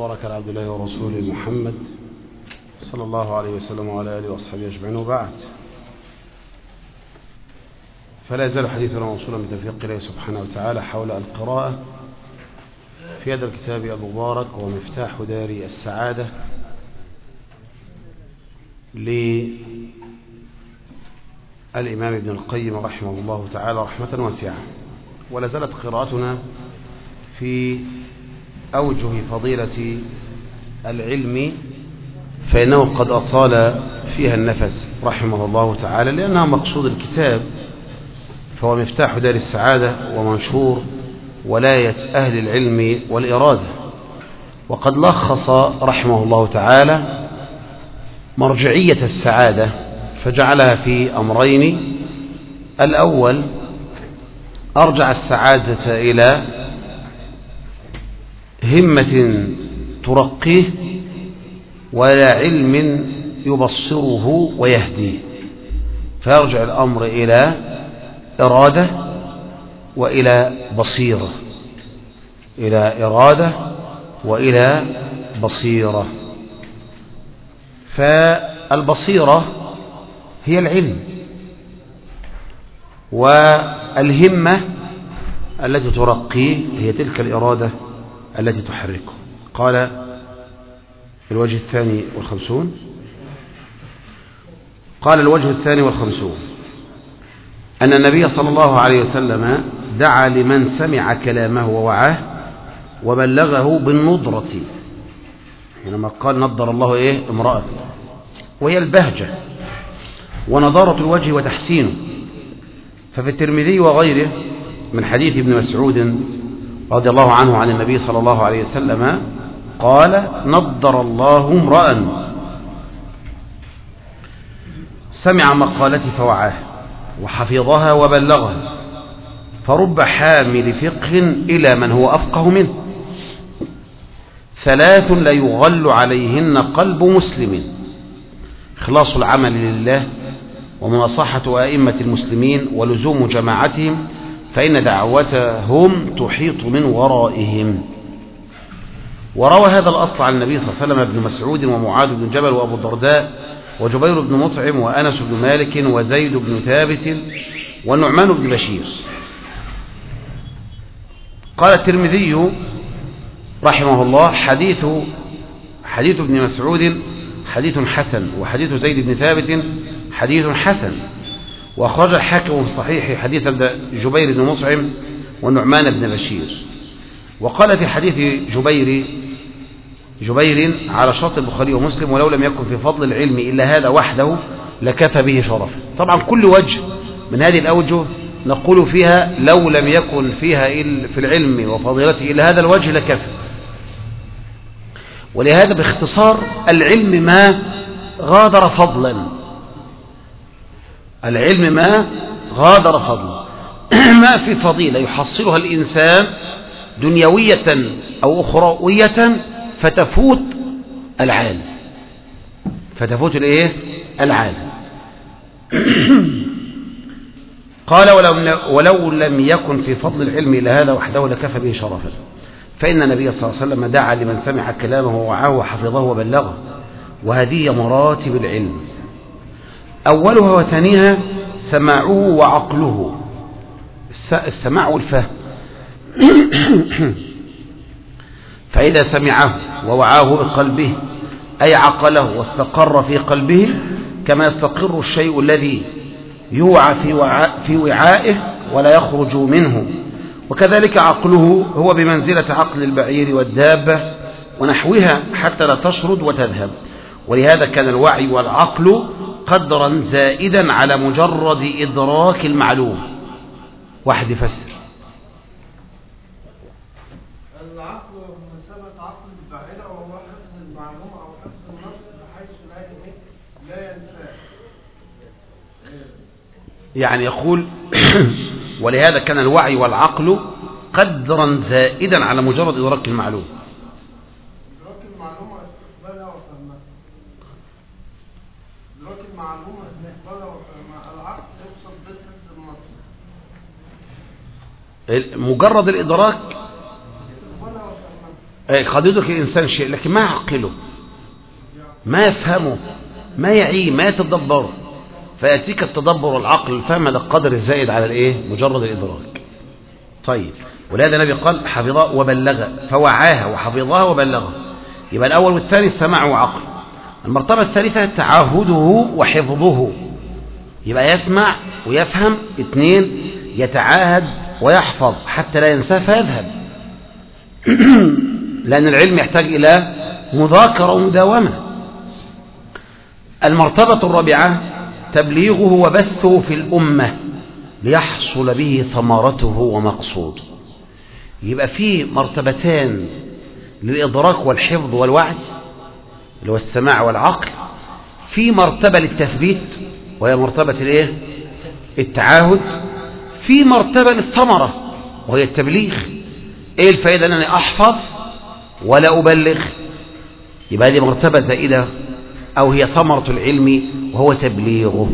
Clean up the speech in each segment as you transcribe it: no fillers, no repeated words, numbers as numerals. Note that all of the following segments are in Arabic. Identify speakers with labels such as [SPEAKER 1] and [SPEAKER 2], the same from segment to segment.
[SPEAKER 1] وبارك على عبد الله ورسوله محمد صلى الله عليه وسلم وعلى آله وأصحابه أجمعين، وبعد. فلا يزال حديثنا موصولا بتوفيق الله سبحانه وتعالى حول القراءة في هذا الكتاب المبارك ومفتاح دار السعادة للإمام ابن القيم رحمه الله تعالى رحمة واسعة. ولا زالت قراءتنا في أوجه فضيلة العلم، فإنه قد أطال فيها النفس رحمه الله تعالى، لأنها مقصود الكتاب، فهو مفتاح دار السعادة ومنشور ولاية أهل العلم والإرادة. وقد لخص رحمه الله تعالى مرجعية السعادة فجعلها في أمرين: الأول أرجع السعادة إلى همة ترقيه وإلى علم يبصره ويهديه، فيرجع الأمر إلى إرادة وإلى بصيرة، إلى إرادة وإلى بصيرة. فالبصيرة هي العلم، والهمة التي ترقيه هي تلك الإرادة التي تحركه. قال الوجه 52، قال الوجه 52: أن النبي صلى الله عليه وسلم دعا لمن سمع كلامه ووعاه وبلغه بالنضرة، حينما قال نضر الله امرأة، وهي البهجة ونضارة الوجه وتحسينه. ففي الترمذي وغيره من حديث ابن مسعود رضي الله عنه عن النبي صلى الله عليه وسلم قال: نضر الله امرأ سمع مقالتي فوعاه وحفظها وبلغها، فرب حامل فقه إلى من هو أفقه منه، ثلاث لا يغل عليهن قلب مسلم: إخلاص العمل لله، ومناصحة أئمة المسلمين، ولزوم جماعتهم، فإن دعوتهم تحيط من ورائهم. وروى هذا الأصل عن النبي صلى الله عليه وسلم ابن مسعود ومعاذ بن جبل وأبو الدرداء وجبير بن مطعم وأنس بن مالك وزيد بن ثابت والنعمان بن بشير. قال الترمذي رحمه الله: حديث ابن مسعود حديث حسن، وحديث زيد بن ثابت حديث حسن. وأخرج الحاكم في صحيح حديث جبير بن مطعم والنعمان بن بشير. وقال في حديث جبير على شرط البخاري ومسلم: ولو لم يكن في فضل العلم إلا هذا وحده لكفى به شرفا. طبعا كل وجه من هذه الأوجه نقول فيها لو لم يكن فيها في العلم وفضيلته إلا هذا الوجه لكفى. ولهذا باختصار العلم ما غادر فضلا، العلم ما غادر فضلا ما في فضيلة يحصلها الإنسان دنيوية أو أخروية فتفوت العالم، العالم. قال: ولو لم يكن في فضل العلم إلا هذا وحده لكفى به شرفا، فإن النبي صلى الله عليه وسلم دعا لمن سمع كلامه ووعاه وحفظه وبلغه. وهذه مراتب العلم: أولها وثانيها سماعه وعقله، السماع والفهم. فإذا سمعه ووعاه بقلبه أي عقله واستقر في قلبه، كما يستقر الشيء الذي يوعى في وعائه ولا يخرج منه، وكذلك عقله هو بمنزلة عقل البعير والدابة ونحوها حتى لا تشرد وتذهب. ولهذا كان الوعي والعقل قدرا زائدا على مجرد إدراك المعلوم. واحد يفسر:
[SPEAKER 2] العقل بمثابة عقل البعيرة، وهو حفظ المعلومة أو حفظ النص بحيث لا ينساه.
[SPEAKER 1] يعني يقول ولهذا كان الوعي والعقل قدرا زائدا على مجرد إدراك المعلوم.
[SPEAKER 2] إدراك المعلومة استقبالها وفهمها. إدراك المعلومة استقبالها وفهمها. العقل يقصد بحفظ النص.
[SPEAKER 1] مجرد الإدراك قد يدرك الإنسان شيء لكن ما يعقله، ما يفهمه، ما يعيه، ما يتدبره، فيأتيك التدبر والعقل الفهم هذا القدر الزائد على الايه مجرد الإدراك. طيب، ولهذا النبي قال حفظها وبلغها، فوعاها وحفظها وبلغها. يبقى الأول والثاني سماع وعقل. المرتبة الثالثة تعاهده وحفظه، يبقى يسمع ويفهم. 2 يتعاهد ويحفظ حتى لا ينساه فيذهب لأن العلم يحتاج إلى مذاكرة ومداومة. المرتبة الرابعة تبليغه وبثه في الأمة ليحصل به ثمرته ومقصوده. يبقى في مرتبتان للإدراك والحفظ والوعي اللي هو السماع والعقل، في مرتبة للتثبيت وهي مرتبة الايه التعاهد، في مرتبة للثمرة وهي التبليغ. ايه الفائدة ان انا احفظ ولا ابلغ؟ يبقى هذه مرتبة زائدة او هي ثمرة العلم وهو تبليغه.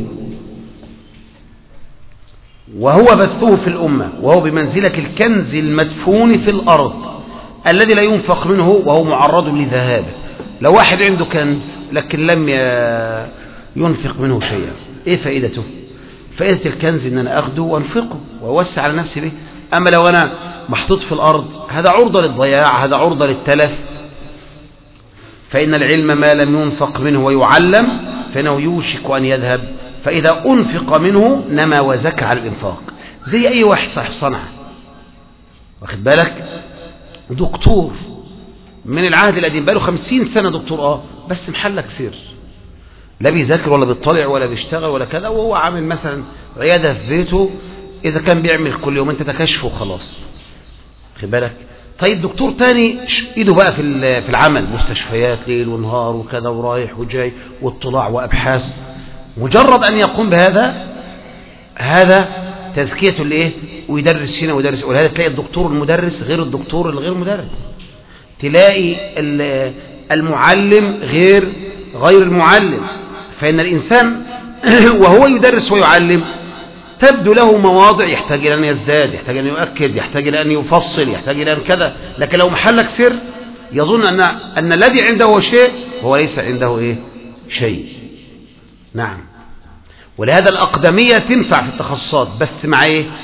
[SPEAKER 1] وهو بثه في الأمة وهو بمنزلة الكنز المدفون في الأرض الذي لا ينفق منه وهو معرض لذهابه. لو واحد عنده كنز لكن لم ينفق منه شيئا، ايه فائدته؟ فائدة الكنز ان انا اخده وانفقه واوسع على نفسي به. اما لو انا محطوط في الارض هذا عرضة للضياع، هذا عرضة للتلف. فإن العلم ما لم ينفق منه ويعلم فإنه يوشك أن يذهب، فإذا أنفق منه نما وزكى على الإنفاق. زي أي واحد صاحب صنعة، واخد بالك، دكتور من العهد القديم بقاله 50 سنة دكتور، بس محلك سر، لا بيذاكر ولا بيطلع ولا بيشتغل ولا كذا، وهو عامل مثلا عيادة في بيته، إذا كان بيعمل كل يوم أنت تكشفه وخلاص، واخد بالك. طيب دكتور تاني ايده بقى في العمل، مستشفيات ليل ونهار وكذا ورايح وجاي واطلاع وابحاث، مجرد ان يقوم بهذا هذا تزكية الايه، ويدرس هنا ويدرس. ولهذا تلاقي الدكتور المدرس غير الدكتور الغير مدرس، تلاقي المعلم غير المعلم. فإن الإنسان وهو يدرس ويعلم تبدو له مواضع يحتاج إلى أن يزداد، يحتاج أن يؤكد، يحتاج إلى أن يفصل، يحتاج إلى أن كذا. لكن لو محلك سر يظن أن الذي عنده شيء هو ليس عنده شيء. نعم. ولهذا الأقدمية تنفع في التخصصات، بس مع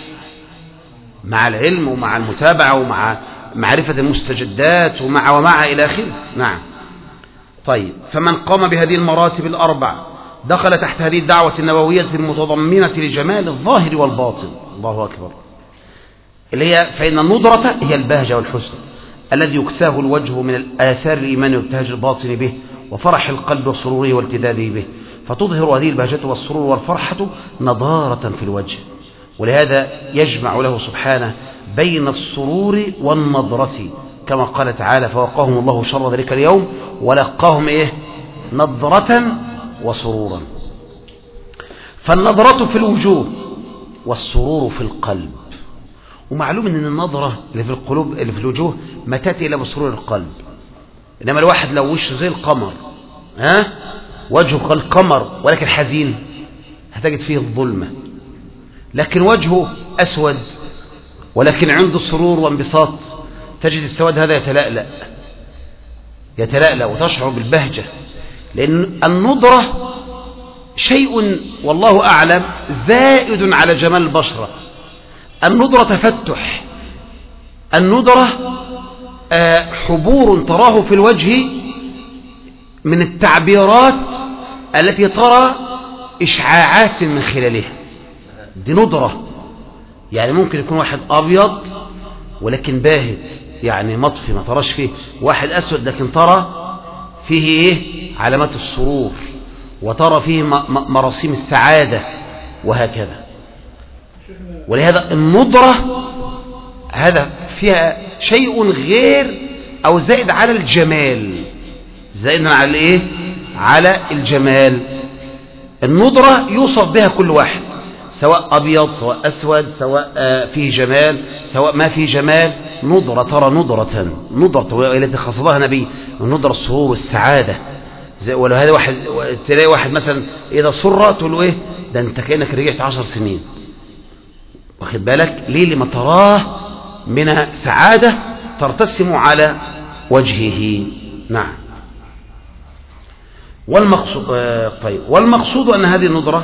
[SPEAKER 1] مع العلم ومع المتابعة ومع معرفة المستجدات ومع إلى آخره. نعم. طيب، فمن قام بهذه المراتب الأربع دخل تحت هذه الدعوة النبوية المتضمنة لجمال الظاهر والباطن. الله أكبر. اللي هي فإن النضرة هي البهجة والحسن الذي يكساه الوجه من الآثار الإيمان وابتهاج الباطن به وفرح القلب وسروره والتذاذه به، فتظهر هذه البهجة والسرور والفرحة نضارة في الوجه. ولهذا يجمع له سبحانه بين السرور والنضرة، كما قال تعالى فوقاهم الله شر ذلك اليوم ولقاهم نضرة وسرورا. فالنضرة في الوجوه والسرور في القلب. ومعلوم ان النضرة اللي في القلوب اللي في الوجوه ما تأتي إلا بسرور القلب. انما الواحد لو وشه زي القمر، وجهه كالقمر ولكن حزين، هتجد فيه الظلمة. لكن وجهه أسود ولكن عنده سرور وانبساط، تجد السواد هذا يتلألأ وتشعر بالبهجة. لأن النضرة شيء والله أعلم زائد على جمال البشرة. النضرة تفتح، النضرة حبور تراه في الوجه من التعبيرات التي ترى إشعاعات من خلالها، دي نضرة. يعني ممكن يكون واحد أبيض ولكن باهت، يعني مطفي ما تراش فيه، واحد أسود لكن ترى فيه علامات السرور وترى فيه مراسيم السعادة وهكذا. ولهذا النضرة هذا فيها شيء غير أو زائد على الجمال، زائد على على الجمال. النضرة يوصف بها كل واحد، سواء أبيض سواء أسود، سواء فيه جمال سواء ما فيه جمال. نضرة، ترى نضرة التي خصبها نبي، النضرة السرور والسعادة. ولهذا تلاقي واحد مثلا إذا سر تقول له ده أنت كأنك رجعت 10 سنين، واخد بالك ليه؟ لما تراه من سعادة ترتسم على وجهه. نعم. والمقصود أن هذه النظرة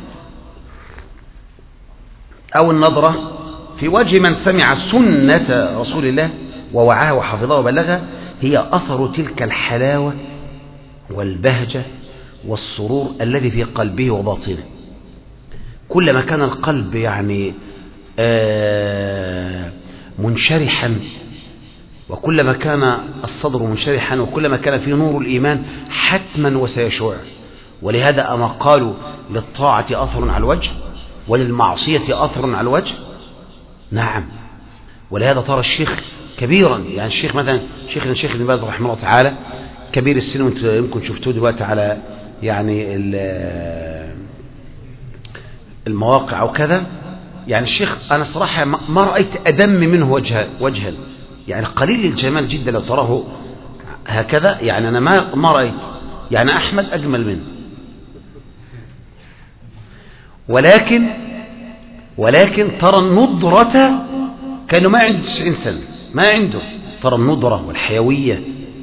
[SPEAKER 1] أو النظرة في وجه من سمع سنة رسول الله ووعاها وحفظها وبلغها هي أثر تلك الحلاوة والبهجة والسرور الذي في قلبه وباطنه. كلما كان القلب يعني منشرحا، وكلما كان الصدر منشرحا، وكلما كان فيه نور الإيمان حتما وسيشع. ولهذا أما قالوا للطاعة أثر على الوجه وللمعصية أثر على الوجه. نعم. ولهذا ترى الشيخ كبيرا، يعني الشيخ مثلا شيخنا الشيخ ابن باز رحمه الله تعالى كبير السن، وانتم يمكن شفتوه دلوقتي على يعني المواقع أو كذا. يعني الشيخ أنا صراحة ما رأيت أدم منه وجها، يعني قليل الجمال جدا لو تراه هكذا. يعني أنا ما رأيت، يعني أحمد أجمل منه، ولكن ترى النضرة كانوا ما عنده 90 سنة، ما عنده. ترى النضرة والحيوية،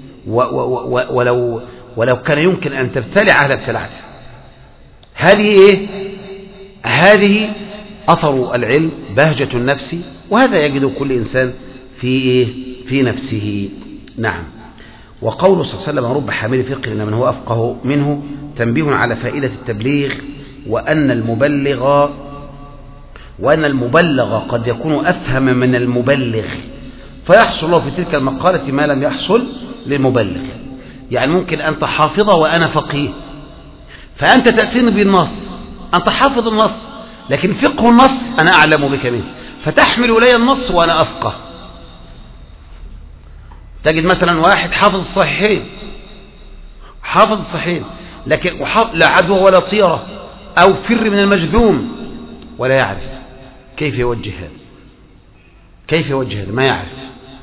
[SPEAKER 1] ولو كان يمكن أن تبتلع لابتلعته. هذه إيه؟ هذه أثر العلم، بهجة النفس، وهذا يجد كل إنسان في نفسه. نعم. وقوله صلى الله عليه وسلم رب حامل فقه من هو أفقه منه تنبيه على فائدة التبليغ، وأن المبلغ قد يكون أفهم من المبلغ، فيحصل له في تلك المقالة ما لم يحصل للمبلغ. يعني ممكن أنت حافظة وأنا فقيه، فأنت تأتيني بالنص، أنت حافظ النص، لكن فقه النص أنا أعلم بك منه، فتحمل إلي النص وأنا أفقه. تجد مثلا واحد حافظ الصحيحين لكن لا عدوى ولا طيرة أو فر من المجذوم، ولا يعرف كيف يوجه هذا، ما يعرف.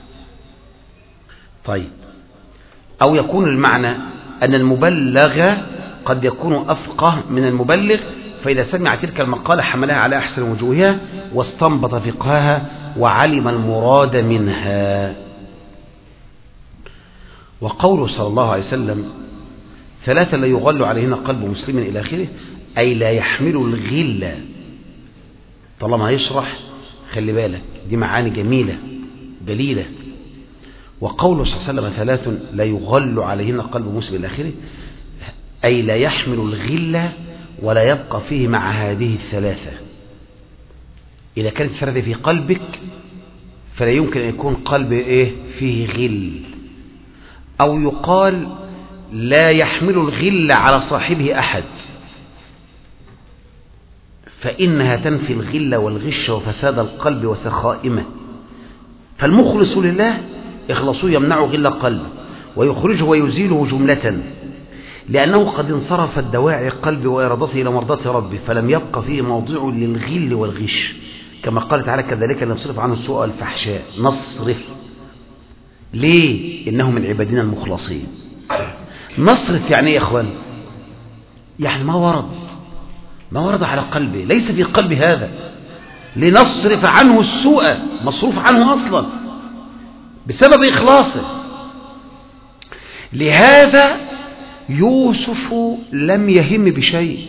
[SPEAKER 1] طيب. أو يكون المعنى أن المبلغ قد يكون أفقه من المبلغ، فإذا سمع تلك المقالة حملها على أحسن وجوهها واستنبط فقهها وعلم المراد منها. وقوله صلى الله عليه وسلم 3 لا يغل عليهن قلب مسلم إلى آخره، أي لا يحمل الغل. طالما يشرح خلي بالك، دي معاني جميلة دليلة. وقوله صلى الله عليه وسلم 3 لا يغل عليهن قلب مسلم إلى آخره، أي لا يحمل الغل ولا يبقى فيه مع هذه 3. إذا كانت 3 في قلبك فلا يمكن أن يكون قلب فيه غل. أو يقال لا يحمل الغل على صاحبه أحد، فإنها تنفي الغل والغش وفساد القلب وسخائمه. فالمخلص لله إخلاصه يمنع غل القلب ويخرجه ويزيله جملة، لأنه قد انصرفت دواعي قلب وإرادته إلى مرضاة ربه، فلم يبقى فيه موضع للغل والغش، كما قال تعالى كذلك نصرف عنه السوء والفحشاء. نصرف ليه؟ إنه من عبادنا المخلصين. نصرف يعني إيه يا إخوان؟ يعني ما ورد على قلبه، ليس في قلب هذا، لنصرف عنه السوء، مصروف عنه أصلا بسبب إخلاصه. لهذا يوسف لم يهم بشيء،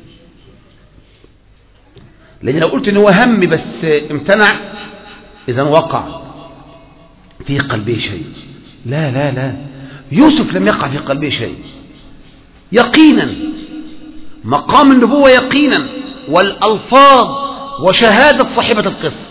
[SPEAKER 1] لأن لو قلت إنه هم بس امتنع إذن وقع في قلبه شيء. لا لا لا، يوسف لم يقع في قلبه شيء يقينا، مقام النبوة يقينا، والألفاظ وشهادة صاحبة القصة،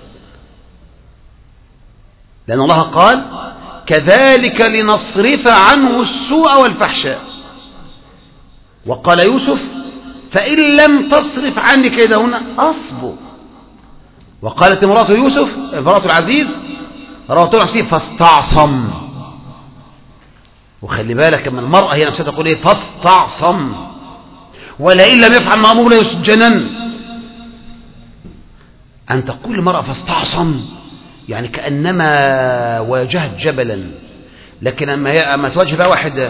[SPEAKER 1] لأن الله قال كذلك لنصرف عنه السوء والفحشاء. وقال يوسف فإن لم تصرف عني كيدهن أصبر. وقالت امرأة يوسف امرأة العزيز راوته نفسه فاستعصم. وخلي بالك من المرأة هي نفسها تقول ايه؟ فاستعصم، ولئن لم يفعل ما أمره ليسجنن. أن تقول المرأة فاستعصم يعني كأنما واجهت جبلا، لكن أما تواجه بقى واحد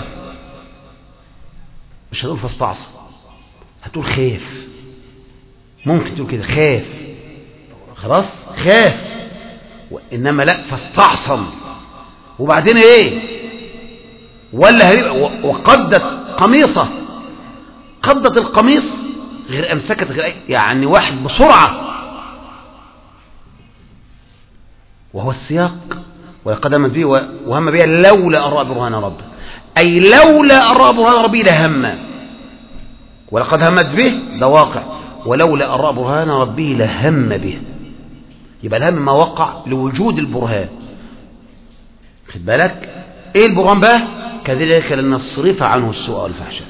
[SPEAKER 1] مش هتقول فاستعصم، هتقول خاف. ممكن تقول كده خاف، خلاص خاف، وإنما لا فاستعصم وبعدين ايه؟ ولا وقدت قميصه، قدت القميص غير امسكت غير يعني واحد بسرعه، وهو السياق ولقد هم به وهم بها لولا أن رأى برهان ربه، أي لولا أن رأى برهان ربه لهم، ولقد همت به ده واقع، ولولا أن رأى برهان ربه لهم به. يبقى الهم ما وقع لوجود البرهان. خد بالك ايه البرهان بقى؟ كذلك لنصرف عنه السوء والفحشاء.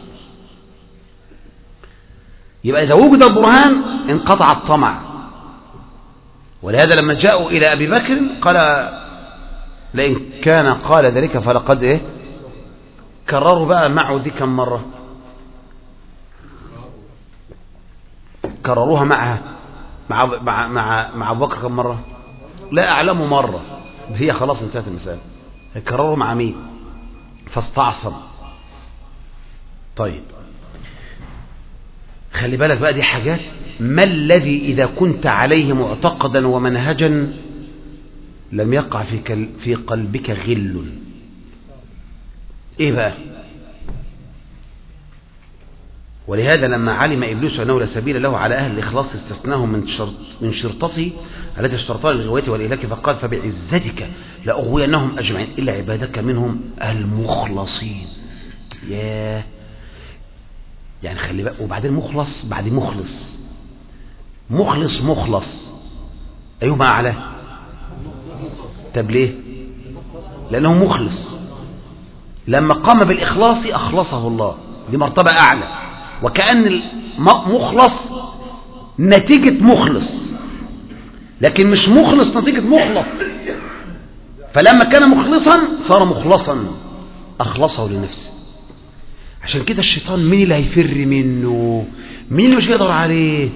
[SPEAKER 1] يبقى إذا وجد البرهان انقطع الطمع. ولهذا لما جاءوا إلى أبي بكر قال لئن كان قال ذلك فلقد ايه؟ كرروا بقى معه دي كم مرة؟ كرروها معها مع أبو بكر كم مرة؟ لا أعلم مرة، هي خلاص انتهت المسألة. كرروا مع مين؟ فاستعصم. طيب خلي بالك بقى، دي حاجات ما الذي إذا كنت عليه معتقدا ومنهجا لم يقع في قلبك غل. ايه بقى؟ ولهذا لما علم إبليس أنه لا سبيل له على أهل الإخلاص استثناهم من شرطته التي اشترطها للغواية والإهلاك، فقال فبعزتك لأغوينهم أجمعين إلا عبادك منهم المخلصين. ياه، يعني خلي بقى. وبعدين مخلص بعد مخلص أيهما أعلى؟ طب ليه؟ لأنه مخلص، لما قام بالإخلاص أخلصه الله، دي مرتبة أعلى. وكأن مخلص نتيجة مخلص، لكن مش مخلص نتيجة مخلص. فلما كان مخلصا صار مخلصا، أخلصه لنفسه. عشان كده الشيطان مين اللي هيفر منه؟ مين اللي مش يقدر عليه؟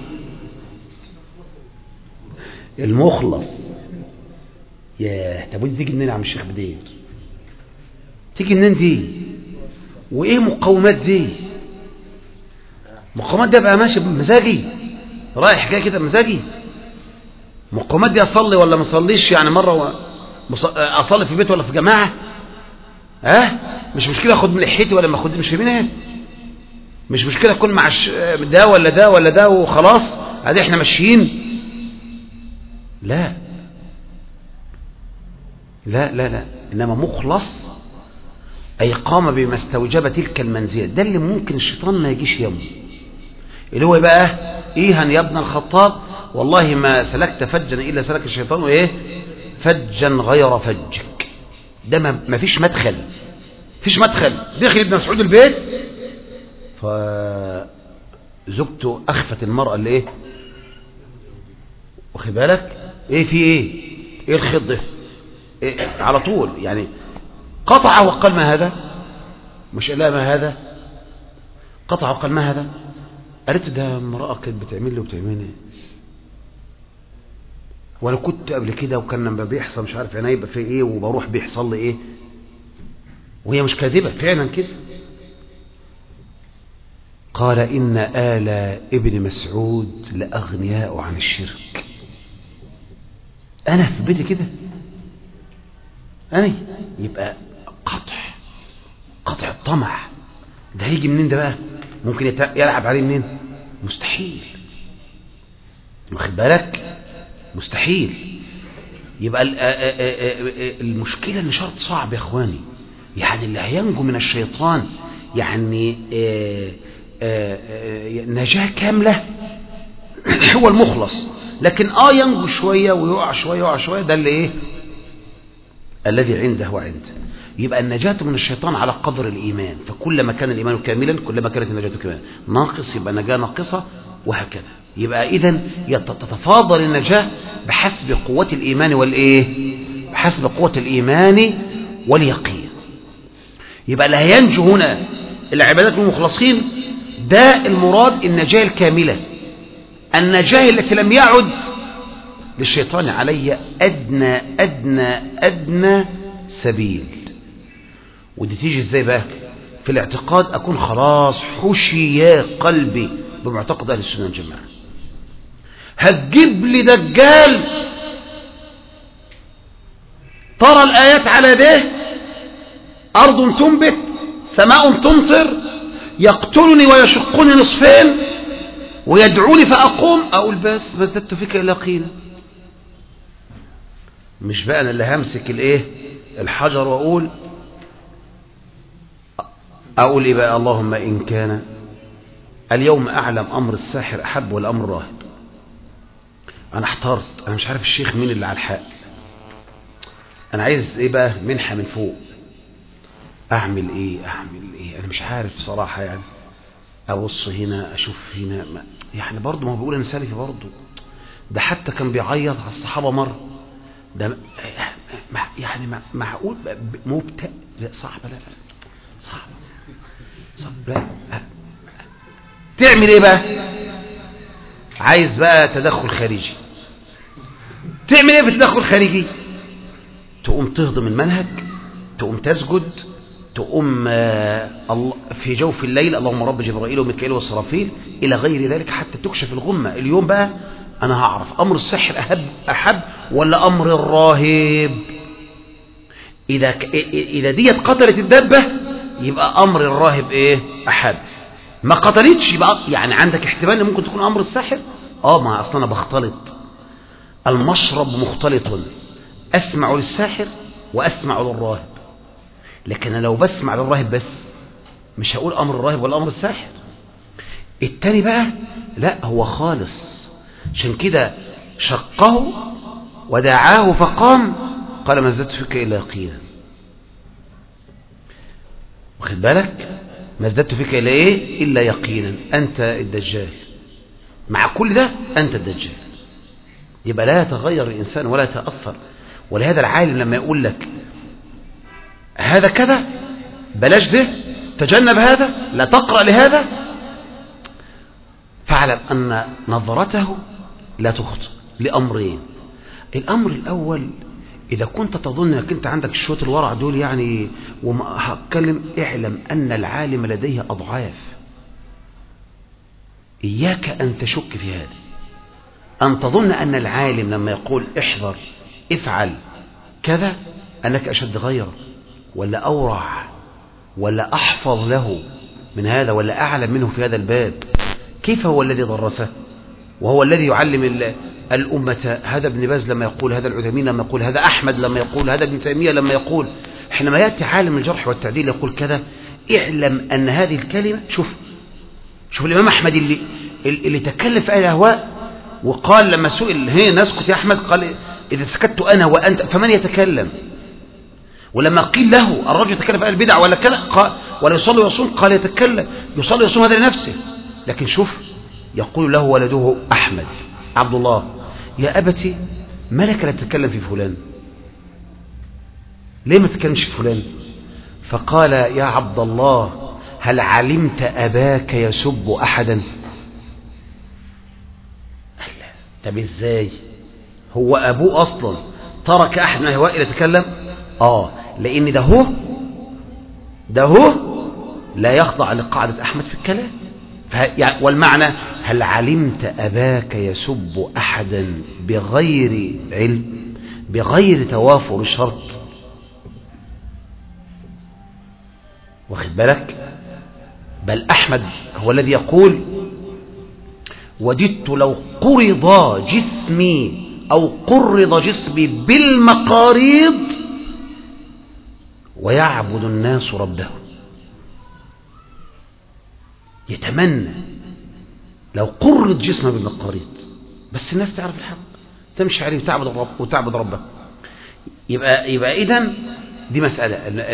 [SPEAKER 1] المخلص. ياه، طب ودي تيجي منين يا عم الشيخ بدير؟ تيجي منين دي؟ وايه مقومات دي؟ مقومات دي ابقى ماشي بمزاجي رايح جاي كده بمزاجي؟ مقومات دي اصلي ولا ما اصليش؟ يعني مره اصلي في بيت ولا في جماعه؟ مش مشكله اخد من لحيتي ولا ما اخد، مش فاهمين؟ مش مشكله اكون مع ده ولا ده ولا ده وخلاص ادي احنا ماشيين. لا لا لا لا، انما مخلص اي قام بما استوجب تلك المنزله. ده اللي ممكن الشيطان ما يجيش يوم، اللي هو بقى ايها يا ابن الخطاب والله ما سلكت فجا الا سلك الشيطان وايه فجا غير فجك. ده ما فيش مدخل، دخل ابن مسعود البيت فزوجته اخفت المرأة اللي ايه، واخد بالك ايه في ايه الخط ده إيه؟ على طول يعني قطع وقال ما هذا، مش لا ما هذا، قطع وقال ما هذا. قالت ده امرأة كانت بتعمل لي وبتعمل لي، وانا كنت قبل كده وكان لما بيحصل مش عارف عيني يبقى في ايه وبروح بيحصل لي ايه، وهي مش كاذبة فعلا كده. قال إن آل ابن مسعود لأغنياء عن الشرك. أنا في بيتي كده أنا يبقى قطع الطمع. ده هيجي منين ده بقى؟ ممكن يلعب عليه منين؟ مستحيل، واخد بالك؟ مستحيل. يبقى المشكلة ان شرط صعب يا اخواني. يعني اللي هينجو من الشيطان يعني نجاة كاملة هو المخلص. لكن ينجو شوية ويقع شوية ده اللي ايه الذي عنده وعنده. يبقى النجاة من الشيطان على قدر الإيمان، فكلما كان الإيمان كاملا كلما كانت النجاة كاملا. ناقص يبقى نجاة ناقصة وهكذا. يبقى إذن تتفاضل النجاة بحسب قوة الإيمان والإيه، بحسب قوة الإيمان واليقين. يبقى لا ينجو هنا العبادات المخلصين، ده المراد النجاة الكاملة، النجاة التي لم يعد للشيطان علي أدنى سبيل. ودي تيجي ازاي بقى؟ في الاعتقاد أكون خلاص حشي قلبي بمعتقد أهل السنة والجماعة. هتجيب لي دجال ترى الآيات على ده أرض تنبت، سماء تمطر، يقتلني ويشقني نصفين ويدعوني فأقوم، أقول بس ما ازددت فيك إلا قيلا. مش بقى أنا اللي همسك الحجر وأقول إيه بقى؟ اللهم إن كان اليوم أعلم أمر الساحر أحب ولا أمر الراهب. أنا احترت، أنا مش عارف الشيخ مين اللي على الحق، أنا عايز إيه بقى؟ منحة من فوق. أعمل إيه؟ أنا مش عارف صراحة يعني. أبص هنا أشوف هنا، يعني برضه ما هو بيقول أنا سلفي برضه. ده حتى كان بيعيط على الصحابة مرة. ده يعني معقول مبتدئ؟ صعب. لا صعب. لا. تعمل إيه بقى؟ عايز بقى تدخل خارجي. تعمل إيه في تدخل خارجي؟ تقوم تهضم المنهج، تقوم تسجد، تقوم في جوف الليل اللهم رب جبرائيل وميكائيل وإسرافيل إلى غير ذلك حتى تكشف الغمة. اليوم بقى أنا هعرف أمر السحر أحب ولا أمر الراهب. إذا ديت قتلت الدابة يبقى أمر الراهب أحب. ما قتلتش يبقى يعني عندك احتمال ممكن تكون أمر السحر. ما أصلا أنا بختلط، المشرب مختلط، أسمع للساحر وأسمع للراهب. لكن أنا لو بسمع للراهب بس مش هقول أمر الراهب ولا أمر الساحر. التاني بقى لا، هو خالص. عشان كده شقه ودعاه فقام قال ما ازددت فيك إلا يقينا. واخد بالك؟ ما ازددت فيك إلا يقينا. أنت الدجال، مع كل ده أنت الدجال. يبقى لا يتغير الإنسان ولا يتأثر. ولهذا العالم لما يقول لك هذا كذا بلاش ده، تجنب هذا، لا تقرأ لهذا، فاعلم أن نظرته لا تخطئ لأمرين. الأمر الأول، إذا كنت تظن أنك أنت عندك شوية الورع دول يعني وهتكلم، اعلم أن العالم لديه أضعاف. إياك أن تشك في هذا، أن تظن أن العالم لما يقول احذر افعل كذا أنك أشد غيره ولا أورع ولا أحفظ له من هذا ولا أعلم منه في هذا الباب. كيف هو الذي درسه وهو الذي يعلم الأمة؟ هذا ابن باز لما يقول، هذا العثيمين لما يقول، هذا أحمد لما يقول، هذا ابن تيمية لما يقول. حينما يأتي عالم الجرح والتعديل يقول كذا، اعلم أن هذه الكلمة، شوف الإمام أحمد اللي تكلم في أهل الأهواء وقال لما سئل نسكت يا أحمد، قال إذا سكت أنا وأنت فمن يتكلم؟ ولما قيل له الرجل يتكلم في أهل البدع ولا كذا قال ولا يصلي ويصوم، قال يتكلم يصلي ويصوم هذا لنفسه. لكن شوف يقول له ولده أحمد عبد الله يا أبتي ما لك لا تتكلم في فلان؟ ليه ما تتكلمش في فلان؟ فقال يا عبد الله هل علمت أباك يسب أحدا؟ طب ازاي هو أبوه أصلا ترك أحد من الهواء يتكلم؟ لأن ده هو لا يخضع لقاعدة أحمد في الكلام. والمعنى هل علمت أباك يسب أحدا بغير علم بغير توافر شرط؟ واخد بالك؟ بل أحمد هو الذي يقول وددت لو قرض جسمي أو قرض جسمي بالمقاريض ويعبد الناس ربهم. يتمنى لو قرض جسمه بالمقاريض بس الناس تعرف الحق تمشي عليه وتعبد ربها. يبقى إذن دي مسألة.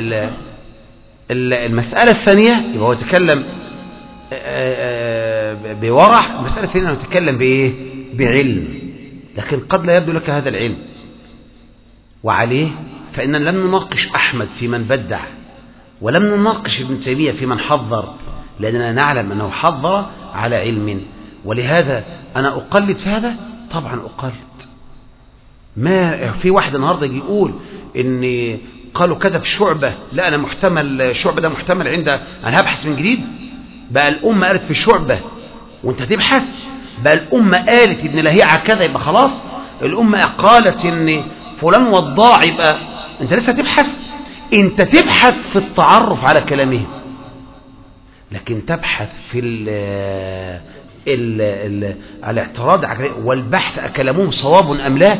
[SPEAKER 1] المسألة الثانية يبقى هو يتكلم بورع. المسألة الثانية أنه يتكلم بعلم، لكن قد لا يبدو لك هذا العلم. وعليه فإننا لم نناقش أحمد في من بدع ولم نناقش ابن تيمية في من حذر، لأننا نعلم أنه حذر على علم. ولهذا أنا أقلد في هذا، طبعا أقلد. ما في واحد النهاردة يجي يقول إن قالوا كذا في شعبة، لا أنا محتمل شعبة ده محتمل أنا هبحث من جديد. بقى الأمة قالت في شعبة وانت تبحث، بقى الأمة قالت ابن لهيعة كذا يبقى خلاص. الأمة قالت إن فلان وضاع يبقى انت لسه تبحث. انت تبحث في التعرف على كلامهم، لكن تبحث في الاعتراض والبحث أكلامهم صواب أم لا،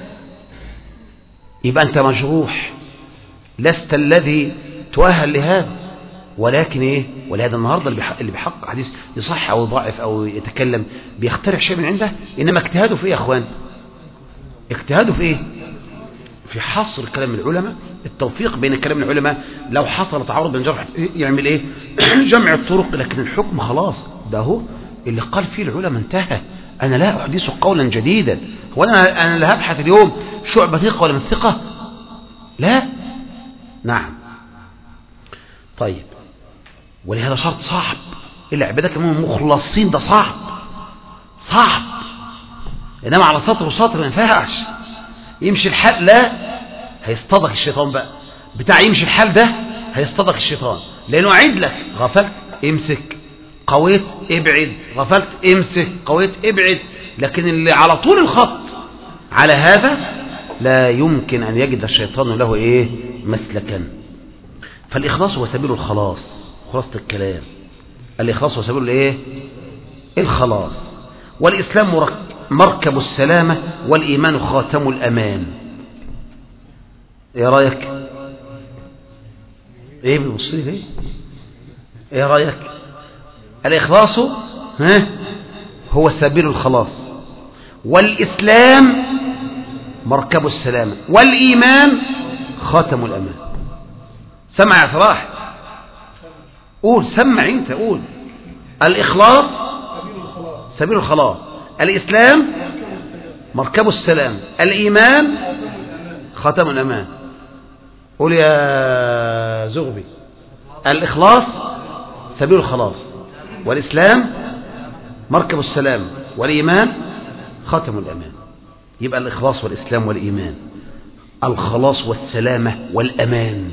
[SPEAKER 1] يبقى أنت مجروح، لست الذي تؤهل لهذا. ولكن إيه؟ ولهذا النهاردة اللي بيحقق حديث يصح أو يضعف أو يتكلم بيخترع شيء من عنده، إنما اجتهاده في إيه يا أخوان؟ اجتهاده في إيه؟ في حصر كلام العلماء، التوفيق بين كلام العلماء. لو حصل تعارض بين جرح يعمل إيه؟ جمع الطرق. لكن الحكم خلاص ده هو اللي قال فيه العلماء انتهى. أنا لا أحدث قولا جديدا، وأنا لا هبحث اليوم شعبة ثقة ولا من ثقة، لا. نعم. طيب، ولهذا شرط صعب، اللي عبادك كمان مخلصين ده صعب صعب، إنما على سطر وسطر ما ينفعش. يمشي الحال لا، هيصطادك الشيطان بقى بتاع يمشي الحال ده، هيصطادك الشيطان، لأنه أعيد لك غفلت امسك، قويت ابعد، غفلت امسك، قويت ابعد. لكن اللي على طول الخط على هذا لا يمكن أن يجد الشيطان له إيه؟ مسلكا. فالإخلاص هو سبيل الخلاص، خلاصة الكلام. الإخلاص هو سبيل الإيه؟ الخلاص. والإسلام مركب السلامة، والإيمان خاتم الأمان. إيه رأيك؟ إيه بنصير إيه؟ إيه رأيك؟ الإخلاص هو سبيل الخلاص، والإسلام مركب السلامة، والإيمان خاتم الأمان. سمع يا صلاح، قول، سمع انت، قول. الإخلاص سبيل الخلاص، الإسلام مركب السلام، الإيمان خاتم الأمان. قول يا زغبي. الإخلاص سبيل الخلاص، والإسلام مركب السلام، والإيمان خاتم الأمان. يبقى الإخلاص والإسلام والإيمان، الخلاص والسلامة والأمان.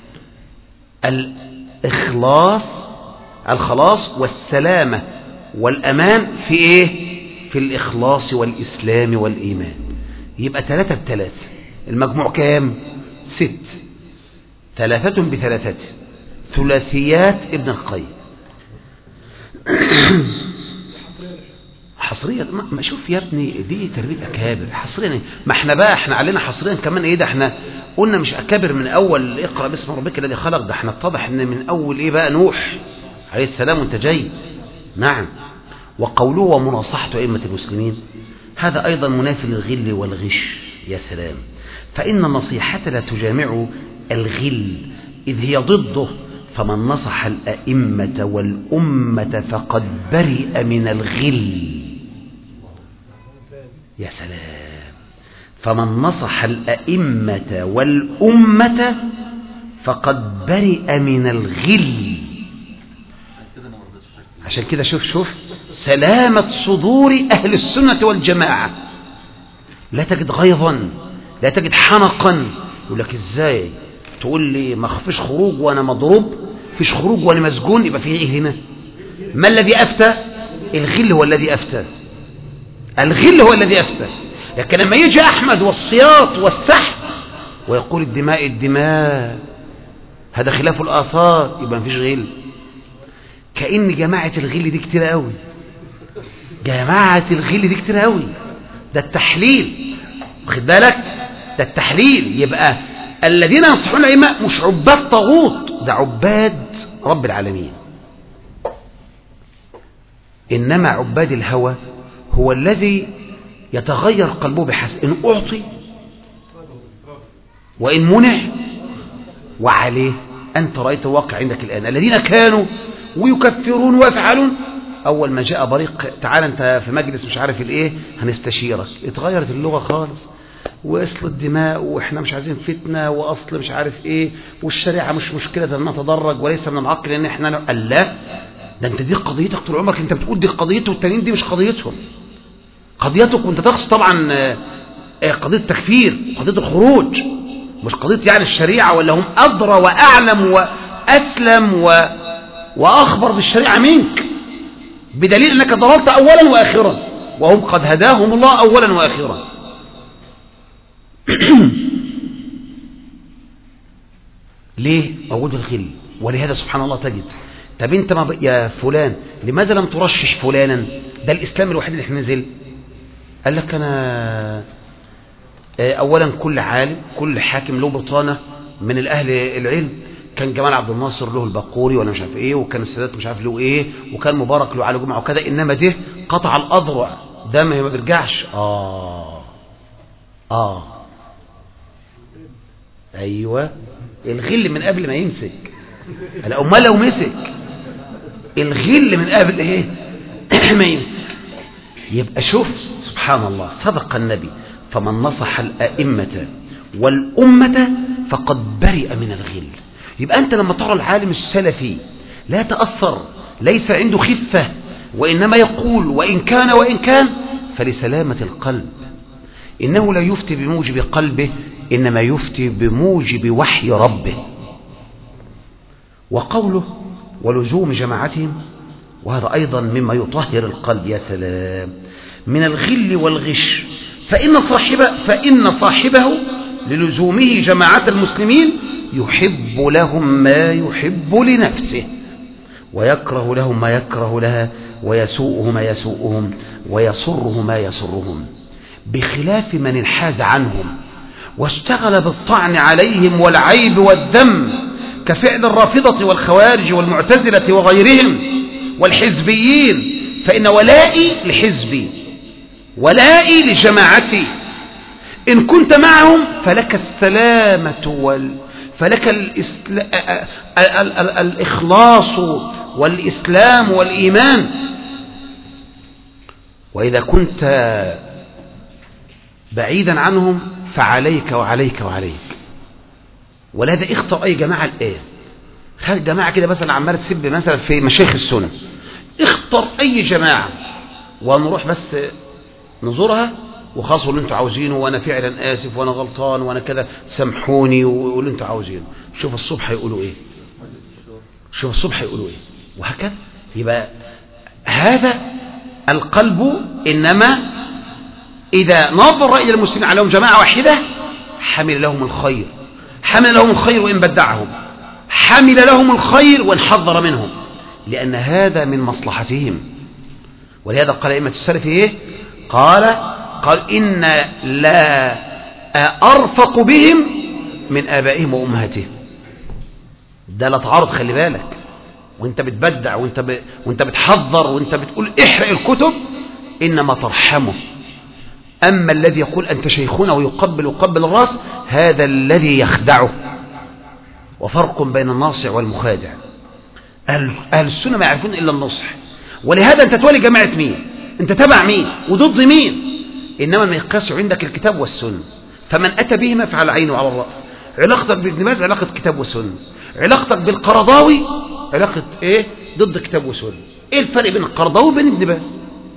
[SPEAKER 1] الخلاص والسلامة والأمان في إيه؟ في الإخلاص والإسلام والإيمان. يبقى 3 ب3، المجموع كام؟ 6. 3 ب3، ثلاثيات ابن القيم. حصريا، ما شوف يا ابني، دي تربية أكابر. حصريا، ما احنا بقى احنا علينا حصريا كمان ايه ده؟ احنا قلنا مش أكابر من أول اقرأ باسم ربك الذي خلق، ده احنا اتضح ان من أول ايه بقى؟ نوح عليه السلام وانت جاي. نعم. وقوله ومناصحة أئمة المسلمين، هذا أيضا منافي للغل والغش. يا سلام. فإن النصيحة لا تجامع الغل، إذ هي ضده. فمن نصح الأئمة والأمة فقد برئ من الغل. يا سلام. فمن نصح الأئمة والأمة فقد برئ من الغل. عشان كده شوف سلامة صدور أهل السنة والجماعة. لا تجد غيظا، لا تجد حنقا. يقول لك ازاي تقول لي ما فيش خروج وانا مضروب، فيش خروج وانا مسجون، يبقى في ايه هنا؟ ما الذي افتى؟ الغل هو الذي افتى، الغل هو الذي افتى. لكن لما يجي احمد والسياط والسحب ويقول الدماء الدماء، هذا خلاف الاثار، يبقى ما فيش غل. كأن جماعة الغل دي كتير قوي، جماعة الغل دي كتير قوي. ده التحليل، واخد بالك؟ ده التحليل. يبقى الذين ينصحون الأئمة مش عباد طاغوت، ده عباد رب العالمين. إنما عباد الهوى هو الذي يتغير قلبه بحسب إن أعطي وإن منع وعليه. أنت رأيت الواقع عندك الآن، الذين كانوا ويكفرون ويفعلون، أول ما جاء بريق تعال أنت في مجلس مش عارف الإيه هنستشيرك، اتغيرت اللغة خالص، وأصل الدماء وإحنا مش عايزين فتنة، وأصل مش عارف إيه، والشريعة مش مشكلة أن نتدرج، وليس من العقل أن إحنا لا، ده أنت دي قضيتك طول عمرك، أنت بتقول دي قضيته والتانيين دي مش قضيتهم. قضيتك وأنت تقصد طبعا قضية التكفير، قضية الخروج، مش قضية يعني الشريعة، ولا هم أدرى وأعلم وأسلم وأخبر بالشريعة منك، بدليل أنك ضللت أولا وآخرا، وهم قد هداهم الله أولا وآخرا. ليه؟ موجود الغل. ولهذا سبحان الله تجد طب انت يا فلان لماذا لم ترشح فلانا؟ ده الإسلام الوحيد اللي احنا نزل. قال لك أنا أولا كل عالم كل حاكم له بطانة من الأهل العلم. كان جمال عبد الناصر له البقوري ولا مش عارف ايه، وكان السادات مش عارف له ايه، وكان مبارك له على جمعة وكذا. انما ده قطع الأذرع، ده ما بيرجعش. ايوه الغل من قبل ما يمسك. امال لو مسك الغل من قبل ايه ما يمسك. يبقى شوف سبحان الله صدق النبي فمن نصح الأئمة والأمة فقد برئ من الغل. يبقى أنت لما ترى العالم السلفي لا تأثر، ليس عنده خفة، وإنما يقول وإن كان فلسلامة القلب. إنه لا يفتي بموجب قلبه، إنما يفتي بموجب وحي ربه. وقوله ولزوم جماعتهم، وهذا أيضا مما يطهر القلب. يا سلام من الغل والغش. فإن صاحبه للزومه جماعة المسلمين يحب لهم ما يحب لنفسه، ويكره لهم ما يكره لها، ويسوءه ما يسوءهم، ويسره ما يسرهم، بخلاف من انحاز عنهم واشتغل بالطعن عليهم والعيب والذم، كفعل الرافضة والخوارج والمعتزلة وغيرهم والحزبيين. فإن ولائي لحزبي، ولائي لجماعتي، إن كنت معهم فلك السلامة فلك الإخلاص والإسلام والإيمان. وإذا كنت بعيدا عنهم فعليك وعليك وعليك. ولهذا اختر أي جماعة الآن. خلي جماعة كده مثلا عمالة تسب مثلا في مشايخ السنة، اختر أي جماعة ونروح بس نزورها وخاصوا اللي انتوا عاوزينه، وانا فعلا آسف وانا غلطان وانا كذا سامحوني واللي انتوا عاوزينه. شوف الصبح يقولوا ايه، شوف الصبح يقولوا ايه، وهكذا. يبقى هذا القلب إنما إذا نظر إلى المسلمين عليهم جماعة واحدة حمل لهم الخير، حمل لهم الخير وإن بدعهم، حمل لهم الخير وإن حذر منهم، لأن هذا من مصلحتهم. ولهذا قال أئمة السلف إيه؟ قال إن لا أرفق بهم من آبائهم وأمهاتهم. ده لا تعارض، خلي بالك، وانت بتبدع وانت بتحذر وانت بتقول احرق الكتب، إنما ترحمه. أما الذي يقول أنت شيخنا ويقبل الرأس، هذا الذي يخدعه. وفرق بين الناصع والمخادع. أهل السنة ما يعرفون إلا النصح. ولهذا أنت تولي جماعة مين، أنت تبع مين وضد مين، إنما ما يقاس عندك الكتاب والسنة. فمن أتى بهما فعلى عينه وعلى الرأس. علاقتك بابن باز علاقة كتاب وسنة، علاقتك بالقرضاوي علاقة إيه؟ ضد كتاب وسنة. إيه الفرق بين القرضاوي وبين ابن باز؟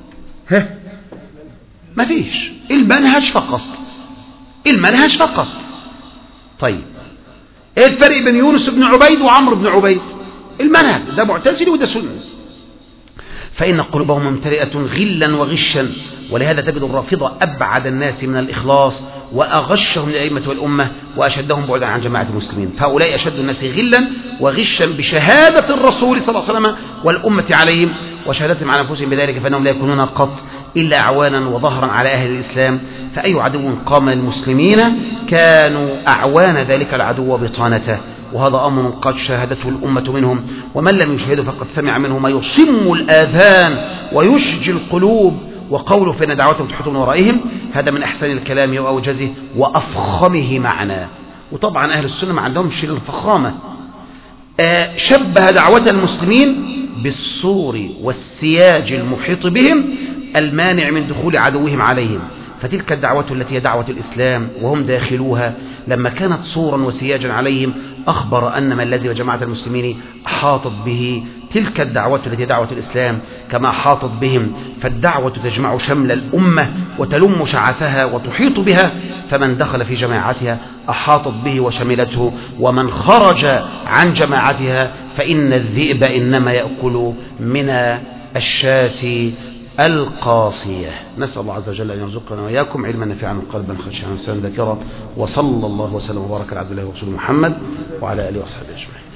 [SPEAKER 1] ما فيش، المنهج فقط، المنهج فقط. طيب ايه الفرق بين يونس بن عبيد وعمرو بن عبيد؟ المنهج، ده معتزلي وده سني. فإن قلوبهم ممتلئة غلا وغشا. ولهذا تجد الرافضة أبعد الناس من الإخلاص وأغشهم للأئمة والأمة وأشدهم بعدا عن جماعة المسلمين. فهؤلاء أشد الناس غلا وغشا بشهادة الرسول صلى الله عليه وسلم والأمة عليهم وشهادتهم على أنفسهم بذلك، فإنهم لا يكونون قط إلا أعوانا وظهرا على أهل الإسلام. فأي عدو قام المسلمين كانوا أعوان ذلك العدو بطانته. وهذا أمر قد شاهدته الأمة منهم، ومن لم يشهده فقد سمع منه ما يصم الآذان ويشجي القلوب. وقوله فإن دعوتهم تحيط من ورائهم، هذا من أحسن الكلام وأوجزه وأفخمه معنى. وطبعا أهل السنة ما عندهمش الفخامة. شبه دعوة المسلمين بالسور والسياج المحيط بهم المانع من دخول عدوهم عليهم. فتلك الدعوة التي هي دعوة الإسلام وهم داخلوها لما كانت صورا وسياجا عليهم، أخبر أن من لزم جماعة المسلمين أحاطت به تلك الدعوة التي هي دعوة الإسلام كما أحاطت بهم. فالدعوة تجمع شمل الأمة وتلم شعثها وتحيط بها، فمن دخل في جماعتها أحاطت به وشملته، ومن خرج عن جماعتها فإن الذئب إنما يأكل من الشاة القاسية. نسأل الله عز وجل أن يرزقنا وإياكم علما نافعا قلبا خاشعا لسانا ذاكرا، وصلى الله وسلم وبارك على عبد الله ورسوله محمد وعلى آله وصحبه أجمعين.